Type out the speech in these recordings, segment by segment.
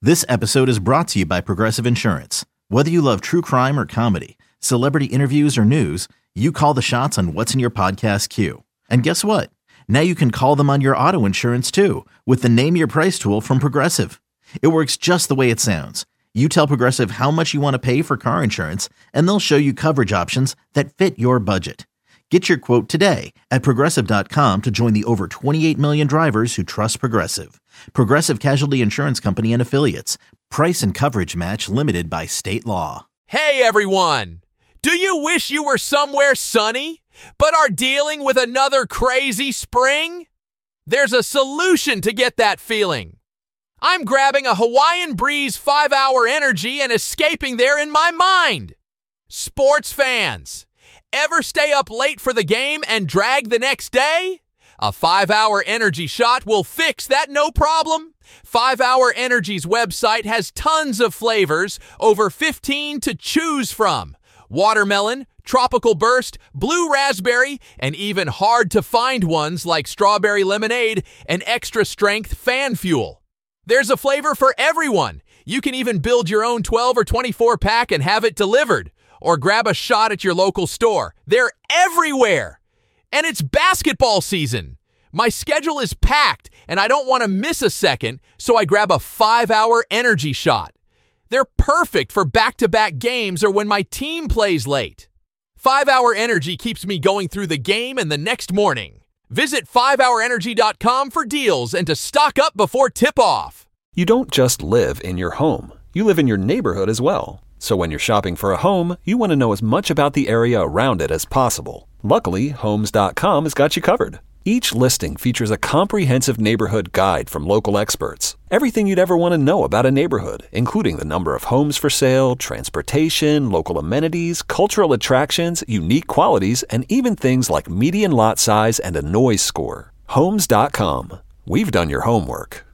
This episode is brought to you by Progressive Insurance. Whether you love true crime or comedy, celebrity interviews or news, you call the shots on what's in your podcast queue. And guess what? Now you can call them on your auto insurance too with the Name Your Price tool from Progressive. It works just the way it sounds. You tell Progressive how much you want to pay for car insurance, and they'll show you coverage options that fit your budget. Get your quote today at Progressive.com to join the over 28 million drivers who trust Progressive. Progressive Casualty Insurance Company and Affiliates. Price and coverage match limited by state law. Hey everyone! Do you wish you were somewhere sunny, but are dealing with another crazy spring? There's a solution to get that feeling. I'm grabbing a Hawaiian Breeze 5-hour energy and escaping there in my mind. Sports fans, ever stay up late for the game and drag the next day? A 5-hour energy shot will fix that no problem. 5-Hour Energy's website has tons of flavors, over 15 to choose from. Watermelon, tropical burst, blue raspberry, and even hard-to-find ones like strawberry lemonade and extra-strength fan fuel. There's a flavor for everyone. You can even build your own 12 or 24 pack and have it delivered, or grab a shot at your local store. They're everywhere. And it's basketball season. My schedule is packed, and I don't want to miss a second, so I grab a 5-hour energy shot. They're perfect for back-to-back games or when my team plays late. 5-Hour Energy keeps me going through the game and the next morning. Visit 5hourenergy.com for deals and to stock up before tip-off. You don't just live in your home. You live in your neighborhood as well. So when you're shopping for a home, you want to know as much about the area around it as possible. Luckily, Homes.com has got you covered. Each listing features a comprehensive neighborhood guide from local experts. Everything you'd ever want to know about a neighborhood, including the number of homes for sale, transportation, local amenities, cultural attractions, unique qualities, and even things like median lot size and a noise score. Homes.com. We've done your homework.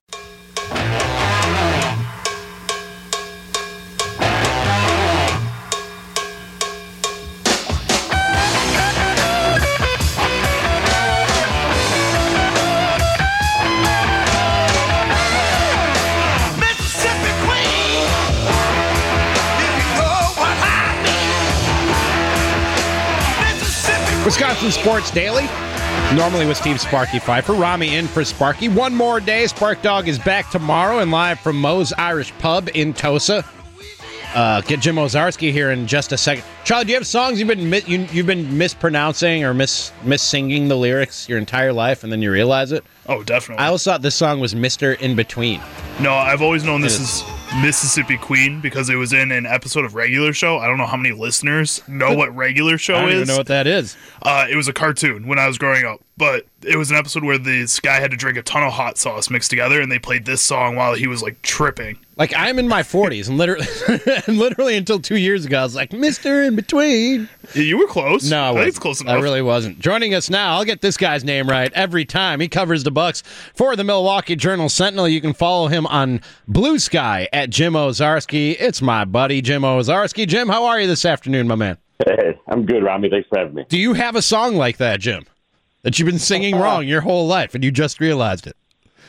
Wisconsin Sports Daily, normally with Steve Sparky Pfeiffer. Rami in for Sparky. One more day. Spark Dog is back tomorrow and live from Moe's Irish Pub in Tosa. Get Jim Owczarski here in just a second. Charlie, do you have songs you've been mispronouncing or mis-singing the lyrics your entire life and then you realize it? Oh, definitely. I always thought this song was Mr. In Between. No, I've always known this is Mississippi Queen because it was in an episode of Regular Show. I don't know how many listeners know what Regular Show is. I don't even know what that is. It was a cartoon when I was growing up, but it was an episode where this guy had to drink a ton of hot sauce mixed together, and they played this song while he was like tripping. Like, I'm in my 40s, and literally until 2 years ago, I was like, Mr. In Between. You were close. No, I wasn't. think it's close enough. I really wasn't. Joining us now, I'll get this guy's name right every time. He covers the Bucks for the Milwaukee Journal-Sentinel. You can follow him on Blue Sky at Jim Owczarski. It's my buddy, Jim Owczarski. Jim, how are you this afternoon, my man? Hey, I'm good, Rami. Thanks for having me. Do you have a song like that, Jim, that you've been singing wrong your whole life and you just realized it?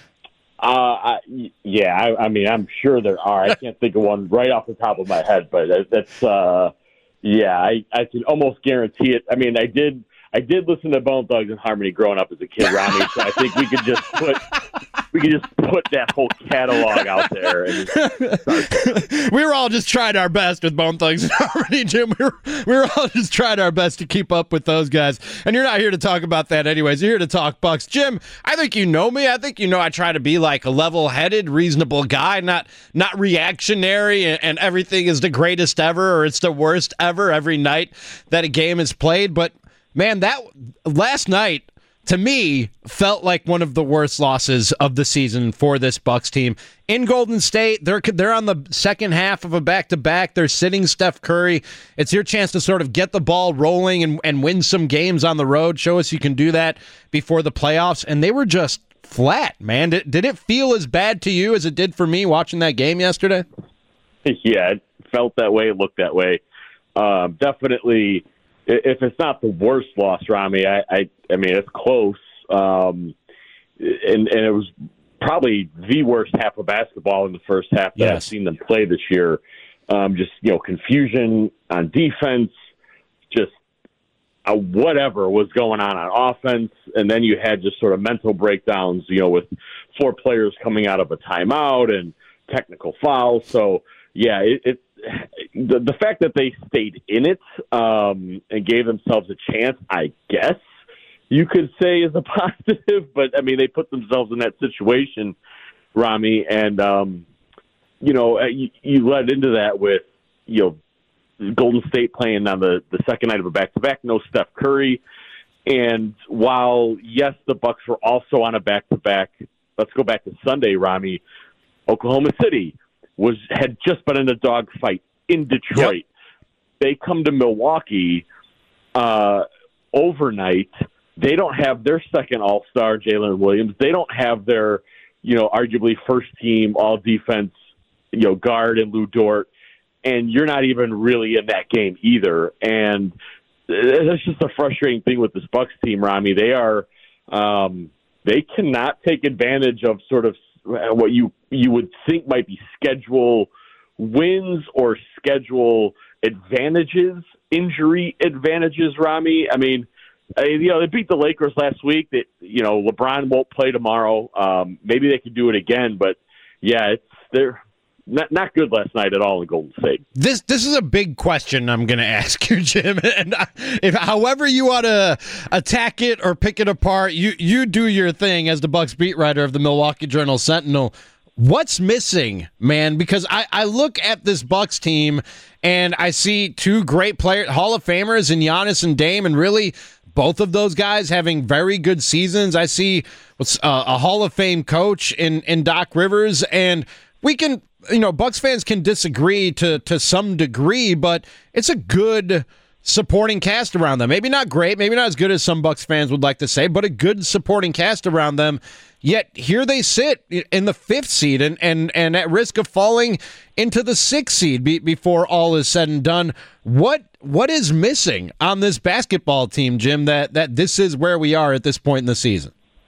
Yeah, I mean, I'm sure there are. I can't think of one right off the top of my head, but that's, yeah, I can almost guarantee it. I mean, I did listen to Bone Thugs and Harmony growing up as a kid, Rami, so I think we could just put that whole catalog out there. And we were all just trying our best with Bone Thugs and Harmony, Jim. We were all just trying our best to keep up with those guys. And you're not here to talk about that anyways. You're here to talk Bucks. Jim, I think you know me. I think you know I try to be like a level-headed, reasonable guy, not reactionary and everything is the greatest ever or it's the worst ever every night that a game is played. But man, that last night, to me, felt like one of the worst losses of the season for this Bucks team. In Golden State, they're on the second half of a back-to-back. They're sitting Steph Curry. It's your chance to sort of get the ball rolling and win some games on the road. Show us you can do that before the playoffs. And they were just flat, man. Did it feel as bad to you as it did for me watching that game yesterday? Yeah, it felt that way, it looked that way. Definitely, if it's not the worst loss, Rami, I mean, it's close. And it was probably the worst half of basketball in the first half that I've seen them play this year. Just, confusion on defense, just whatever was going on offense. And then you had just sort of mental breakdowns, with 4 players coming out of a timeout and technical fouls. So, yeah, the fact that they stayed in it and gave themselves a chance, I guess you could say is a positive. But, I mean, they put themselves in that situation, Rami, and, you led into that with, Golden State playing on the second night of a back-to-back, no Steph Curry. And while, yes, the Bucks were also on a back-to-back, let's go back to Sunday, Rami, Oklahoma City had just been in a dogfight in Detroit. Yep. They come to Milwaukee overnight. They don't have their second all-star, Jalen Williams. They don't have their, arguably first-team all-defense, guard and Lou Dort. And you're not even really in that game either. And that's just a frustrating thing with this Bucks team, Rami. They are they cannot take advantage of sort of what you would think might be schedule wins or schedule advantages, injury advantages, Rami. I mean, they beat the Lakers last week. That LeBron won't play tomorrow. Maybe they could do it again, but yeah, they're not good last night at all in Golden State. This is a big question I'm going to ask you, Jim. And if however you want to attack it or pick it apart, you do your thing as the Bucks beat writer of the Milwaukee Journal-Sentinel. What's missing, man? Because I look at this Bucks team and I see 2 great players, Hall of Famers in Giannis and Dame, and really both of those guys having very good seasons. I see a Hall of Fame coach in Doc Rivers, and we can, Bucks fans can disagree to some degree, but it's a good supporting cast around them. Maybe not great, maybe not as good as some Bucks fans would like to say, but a good supporting cast around them. Yet here they sit in the 5th seed and at risk of falling into the 6th seed before all is said and done. What is missing on this basketball team, Jim, that this is where we are at this point in the season?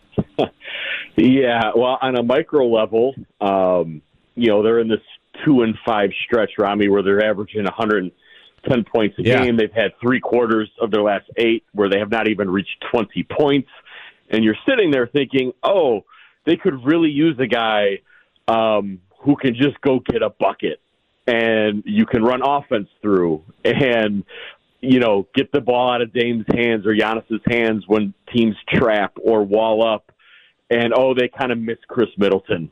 Yeah, well, on a micro level, they're in this 2-5 stretch, Rami, where they're averaging 110 points a game. They've had 3 quarters of their last 8 where they have not even reached 20 points. And you're sitting there thinking, they could really use a guy who can just go get a bucket and you can run offense through and, get the ball out of Dame's hands or Giannis's hands when teams trap or wall up. And, they kind of miss Chris Middleton.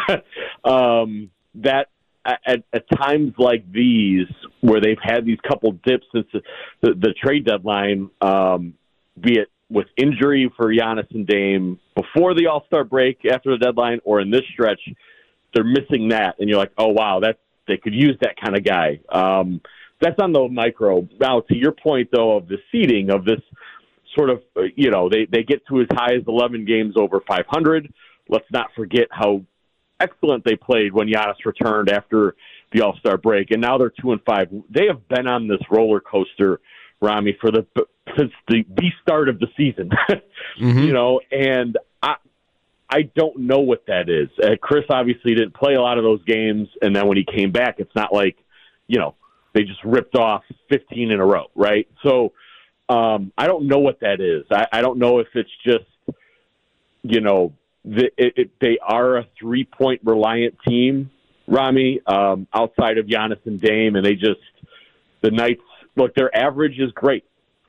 That at times like these, where they've had these couple dips since the trade deadline, be it with injury for Giannis and Dame before the All-Star break, after the deadline, or in this stretch, they're missing that. And you're like, oh, wow, they could use that kind of guy. That's on the micro. Now, to your point, though, of the seeding of this sort of, they get to as high as 11 games over 500. Let's not forget how excellent they played when Giannis returned after the All-Star break. And now they're 2-5. They have been on this roller coaster, Rami, since the start of the season. Mm-hmm. And I don't know what that is. Chris obviously didn't play a lot of those games, and then when he came back, it's not like, they just ripped off 15 in a row, right? So I don't know what that is. I don't know if it's just, they are a 3-point reliant team, Rami, outside of Giannis and Dame, and the Knights, look, their average is great,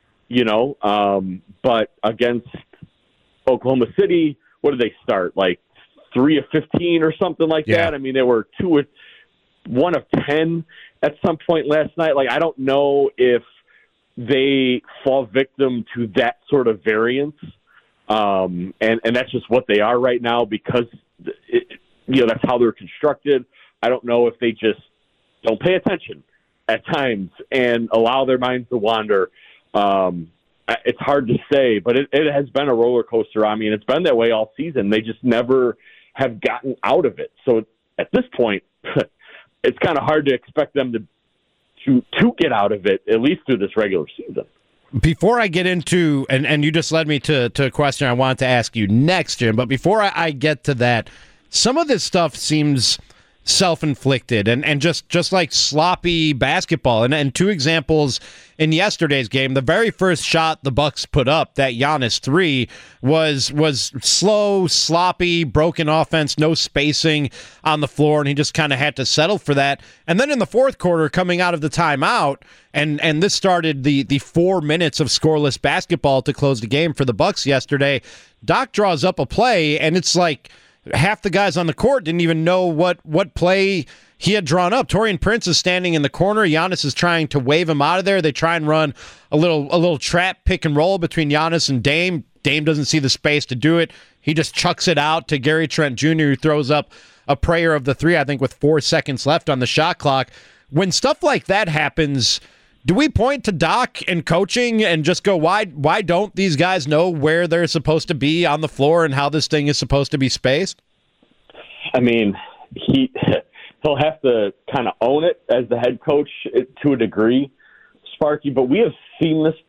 but against Oklahoma City, what did they start? Like 3 of 15 or something like that? I mean, they were 1 of 10 at some point last night. Like, I don't know if they fall victim to that sort of variance. And that's just what they are right now because, that's how they're constructed. I don't know if they just don't pay attention at times and allow their minds to wander. It's hard to say, but it has been a roller coaster. I mean, it's been that way all season. They just never have gotten out of it. So at this point, it's kind of hard to expect them to get out of it, at least through this regular season. Before I get into, and you just led me to a question I wanted to ask you next, Jim, but before I get to that, some of this stuff seems self-inflicted and just like sloppy basketball. And two examples in yesterday's game. The very first shot the Bucks put up, that Giannis three, was slow, sloppy, broken offense, no spacing on the floor, and he just kind of had to settle for that. And then in the fourth quarter, coming out of the timeout, and this started the 4 minutes of scoreless basketball to close the game for the Bucks yesterday. Doc draws up a play, and it's like half the guys on the court didn't even know what play he had drawn up. Taurean Prince is standing in the corner. Giannis is trying to wave him out of there. They try and run a little trap pick and roll between Giannis and Dame. Dame doesn't see the space to do it. He just chucks it out to Gary Trent Jr., who throws up a prayer of the three, I think, with 4 seconds left on the shot clock. When stuff like that happens, do we point to Doc and coaching and just go, why don't these guys know where they're supposed to be on the floor and how this thing is supposed to be spaced? I mean, he'll have to kind of own it as the head coach to a degree, Sparky. But we have seen this.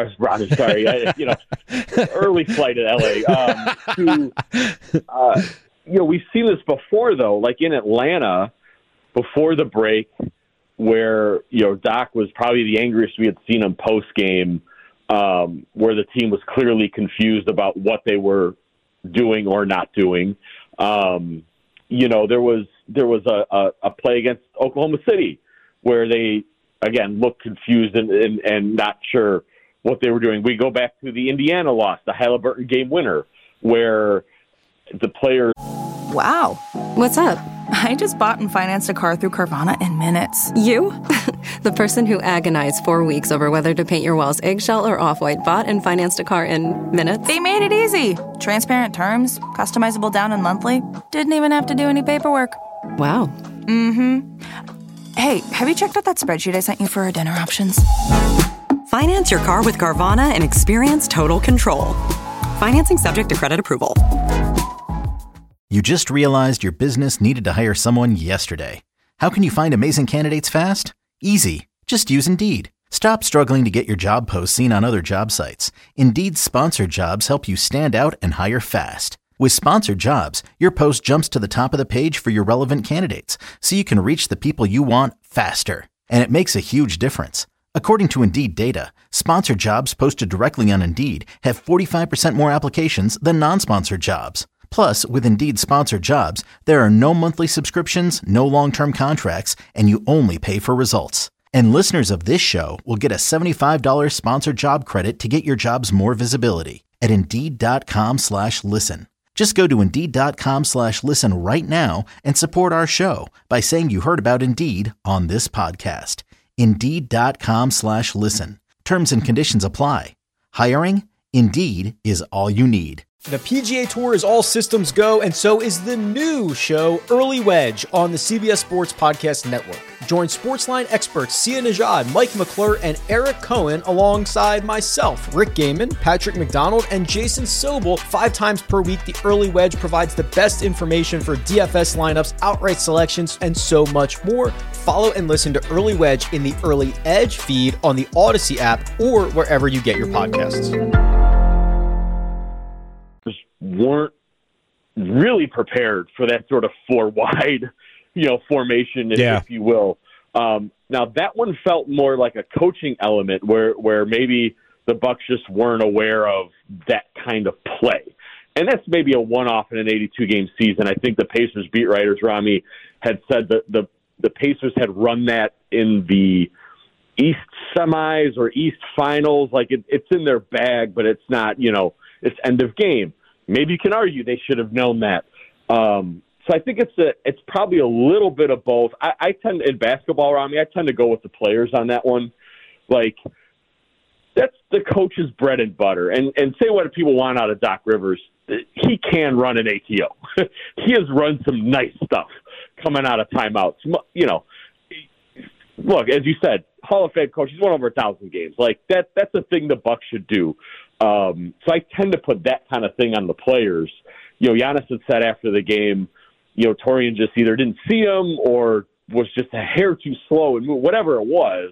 Early flight at LA. We've seen this before, though. Like in Atlanta, before the break, where Doc was probably the angriest we had seen him post game, where the team was clearly confused about what they were doing or not doing. There was a play against Oklahoma City where they again looked confused and not sure what they were doing. We go back to the Indiana loss, the Halliburton game winner, where the players. Wow, what's up? I just bought and financed a car through Carvana in minutes. You? The person who agonized 4 weeks over whether to paint your walls eggshell or off-white bought and financed a car in minutes? They made it easy. Transparent terms, customizable down and monthly. Didn't even have to do any paperwork. Wow. Mm-hmm. Hey, have you checked out that spreadsheet I sent you for our dinner options? Finance your car with Carvana and experience total control. Financing subject to credit approval. You just realized your business needed to hire someone yesterday. How can you find amazing candidates fast? Easy. Just use Indeed. Stop struggling to get your job posts seen on other job sites. Indeed's sponsored jobs help you stand out and hire fast. With sponsored jobs, your post jumps to the top of the page for your relevant candidates, so you can reach the people you want faster. And it makes a huge difference. According to Indeed data, sponsored jobs posted directly on Indeed have 45% more applications than non-sponsored jobs. Plus, with Indeed sponsored jobs, there are no monthly subscriptions, no long-term contracts, and you only pay for results. And listeners of this show will get a $75 sponsored job credit to get your jobs more visibility at Indeed.com/listen. Just go to Indeed.com/listen right now and support our show by saying you heard about Indeed on this podcast. Indeed.com/listen. Terms and conditions apply. Hiring? Indeed is all you need. The PGA Tour is all systems go, and so is the new show, Early Wedge, on the CBS Sports Podcast Network. Join Sportsline experts Sia Nejad, Mike McClure, and Eric Cohen alongside myself, Rick Gaiman, Patrick McDonald, and Jason Sobel 5 times per week. The Early Wedge provides the best information for DFS lineups, outright selections, and so much more. Follow and listen to Early Wedge in the Early Edge feed on the Odyssey app or wherever you get your podcasts. Weren't really prepared for that sort of 4-wide, formation, if you will. Now that one felt more like a coaching element where maybe the Bucks just weren't aware of that kind of play. And that's maybe a one-off in an 82-game season. I think the Pacers beat writers, Rami, had said that the Pacers had run that in the East semis or East finals. Like it's in their bag, but it's not, it's end of game. Maybe you can argue they should have known that. So I think it's probably a little bit of both. I tend, in basketball, Rami, I tend to go with the players on that one. Like, that's the coach's bread and butter. And say what people want out of Doc Rivers. He can run an ATO. He has run some nice stuff coming out of timeouts. Look, as you said, Hall of Fame coach, he's won over 1,000 games. Like, that's a thing the Bucks should do. So I tend to put that kind of thing on the players. Giannis had said after the game, Taurean just either didn't see him or was just a hair too slow and move, whatever it was.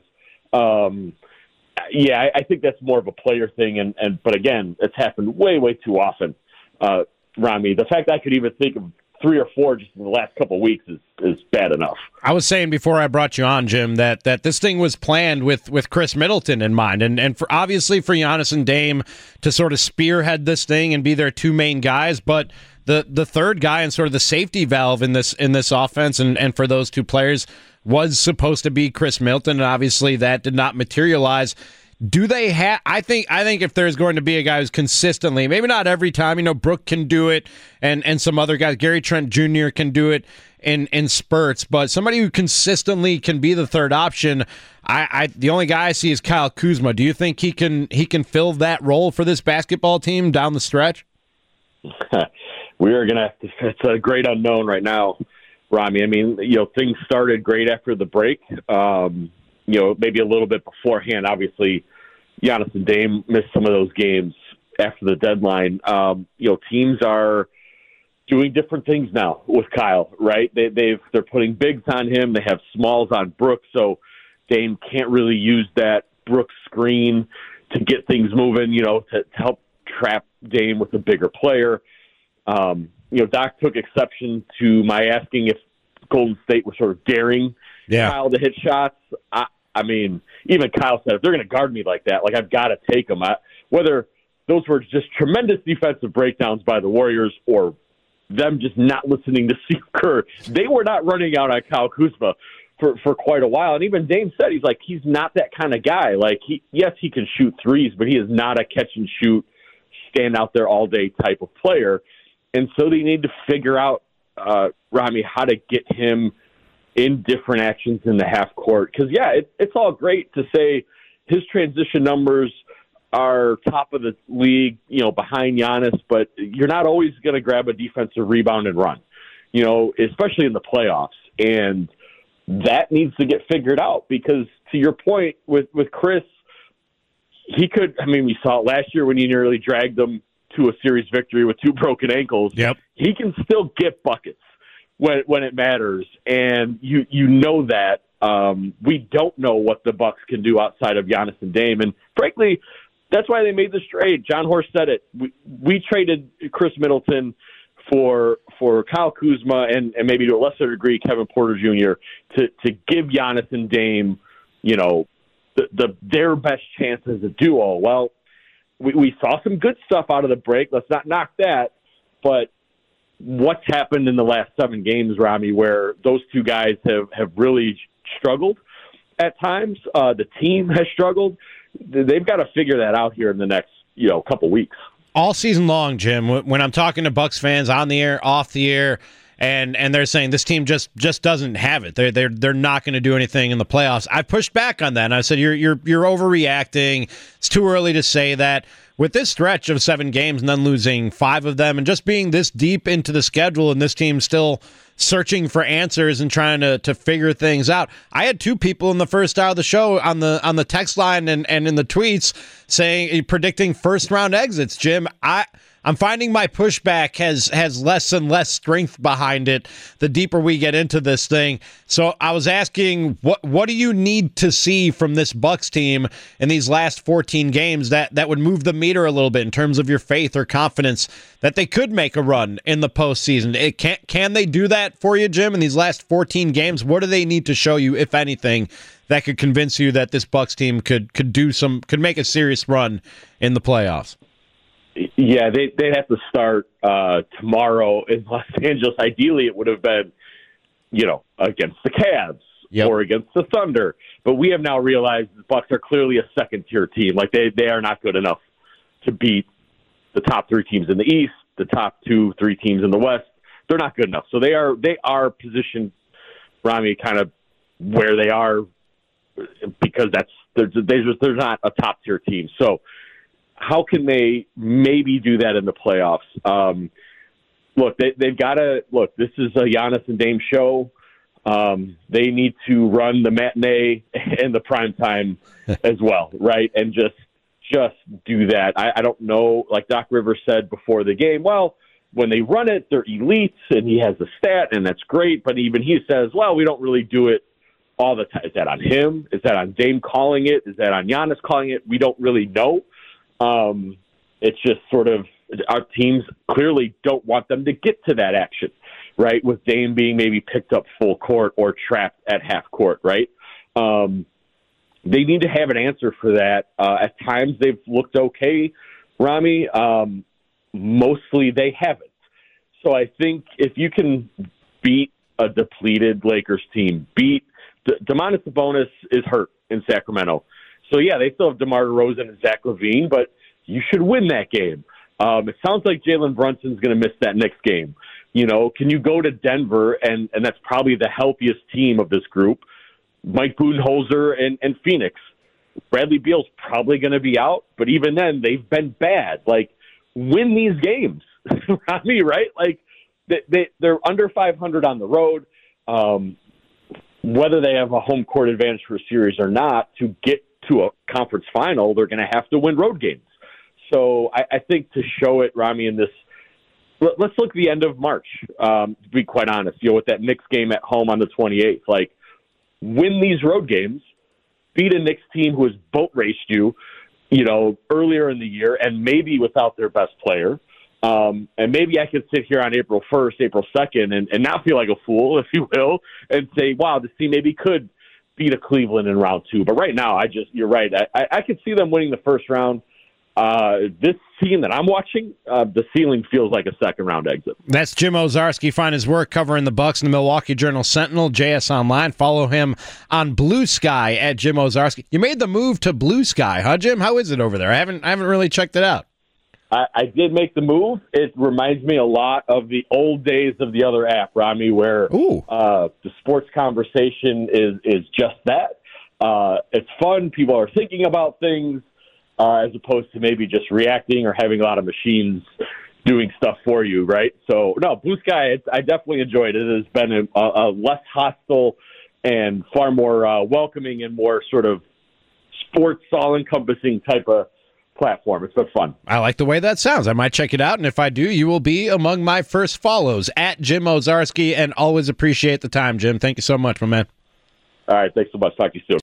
I think that's more of a player thing. But again, it's happened way, way too often. Rami, the fact I could even think of 3 or 4 just in the last couple of weeks is bad enough. I was saying before I brought you on, Jim, that this thing was planned with Chris Middleton in mind, and for obviously for Giannis and Dame to sort of spearhead this thing and be their two main guys, but the third guy and sort of the safety valve in this offense and for those two players was supposed to be Chris Middleton, and obviously that did not materialize. Do they have? I think if there's going to be a guy who's consistently, maybe not every time, Brooke can do it, and some other guys, Gary Trent Jr. can do it in spurts, but somebody who consistently can be the third option. The only guy I see is Kyle Kuzma. Do you think he can fill that role for this basketball team down the stretch? We are gonna. It's a great unknown right now, Rami. I mean, things started great after the break. Maybe a little bit beforehand. Obviously, Giannis and Dame missed some of those games after the deadline. Teams are doing different things now with Kyle, right? They're putting bigs on him. They have smalls on Brooks, so Dame can't really use that Brooks screen to get things moving, to help trap Dame with a bigger player. Doc took exception to my asking if Golden State was sort of daring Kyle to hit shots. I mean, even Kyle said, if they're going to guard me like that, I've got to take them. Whether those were just tremendous defensive breakdowns by the Warriors or them just not listening to Steve Kerr, they were not running out on Kyle Kuzma for quite a while. And even Dame said, he's not that kind of guy. Yes, he can shoot threes, but he is not a catch and shoot, stand out there all day type of player. And so they need to figure out, Rami, how to get him in different actions in the half court. Because, it's all great to say his transition numbers are top of the league, behind Giannis, but you're not always going to grab a defensive rebound and run, especially in the playoffs. And that needs to get figured out because, to your point, with Chris, he could, we saw it last year when he nearly dragged them to a series victory with 2 broken ankles. Yep. He can still get buckets when it matters, and you know that. We don't know what the Bucks can do outside of Giannis and Dame, and frankly, that's why they made this trade. John Horst said it. We traded Chris Middleton for Kyle Kuzma and maybe to a lesser degree Kevin Porter Jr. to give Giannis and Dame, their best chance as a duo. Well, we saw some good stuff out of the break. Let's not knock that, but what's happened in the last 7 games, Rami, where those two guys have really struggled at times. The team has struggled. They've got to figure that out here in the next, couple weeks. All season long, Jim, when I'm talking to Bucks fans on the air, off the air, and they're saying this team just doesn't have it. They're not going to do anything in the playoffs. I pushed back on that, and I said you're overreacting. It's too early to say that. With this stretch of 7 games and then losing 5 of them and just being this deep into the schedule and this team still searching for answers and trying to figure things out. I had 2 people in the first hour of the show on the text line and in the tweets predicting first round exits. Jim, I'm finding my pushback has less and less strength behind it the deeper we get into this thing. So I was asking, what do you need to see from this Bucks team in these last 14 games that would move the meter a little bit in terms of your faith or confidence that they could make a run in the postseason? Can they do that for you, Jim, in these last 14 games? What do they need to show you, if anything, that could convince you that this Bucks team could make a serious run in the playoffs? Yeah, they'd have to start tomorrow in Los Angeles. Ideally, it would have been, against the Cavs or against the Thunder. But we have now realized the Bucks are clearly a second-tier team. They are not good enough to beat the top 3 teams in the East, the top 2-3 teams in the West. They're not good enough. So they are positioned, Rami, kind of where they are because they're not a top-tier team. So how can they maybe do that in the playoffs? Look, they've got to – look, this is a Giannis and Dame show. They need to run the matinee and the primetime as well, right? And just do that. I don't know, like Doc Rivers said before the game, well, when they run it, they're elites, and he has a stat, and that's great. But even he says, well, we don't really do it all the time. Is that on him? Is that on Dame calling it? Is that on Giannis calling it? We don't really know. It's just sort of our teams clearly don't want them to get to that action, right? With Dame being maybe picked up full court or trapped at half court, right? They need to have an answer for that. At times they've looked okay, Rami. Mostly they haven't. So I think if you can beat a depleted Lakers team, Domantas Sabonis is hurt in Sacramento. So, yeah, they still have DeMar DeRozan and Zach LaVine, but you should win that game. It sounds like Jalen Brunson's going to miss that next game. You know, can you go to Denver, and that's probably the healthiest team of this group, Mike Budenholzer and Phoenix. Bradley Beal's probably going to be out, but even then, they've been bad. Like, win these games. Rami, right? Like, they're under 500 on the road. Whether they have a home court advantage for a series or not, to get to a conference final, they're going to have to win road games. So I think to show it, Rami, in this, let's look at the end of March, to be quite honest, with that Knicks game at home on the 28th. Like, win these road games, beat a Knicks team who has boat raced you, earlier in the year, and maybe without their best player. And maybe I could sit here on April 1st, April 2nd, and not feel like a fool, if you will, and say, wow, this team maybe could beat a Cleveland in round 2. But right now, you're right. I could see them winning the first round. This team that I'm watching, the ceiling feels like a second-round exit. That's Jim Owczarski. Find his work covering the Bucks in the Milwaukee Journal-Sentinel, JS Online. Follow him on Blue Sky at Jim Owczarski. You made the move to Blue Sky, huh, Jim? How is it over there? I haven't really checked it out. I did make the move. It reminds me a lot of the old days of the other app, Rami, where the sports conversation is just that. It's fun. People are thinking about things as opposed to maybe just reacting or having a lot of machines doing stuff for you, right? So, no, Blue Sky, I definitely enjoyed it. It has been a less hostile and far more welcoming and more sort of sports all-encompassing type of platform. It's been fun. I like the way that sounds. I might check it out, and if I do, you will be among my first follows at Jim Owczarski, and always appreciate the time, Jim. Thank you so much, my man. All right, thanks so much. Talk to you soon.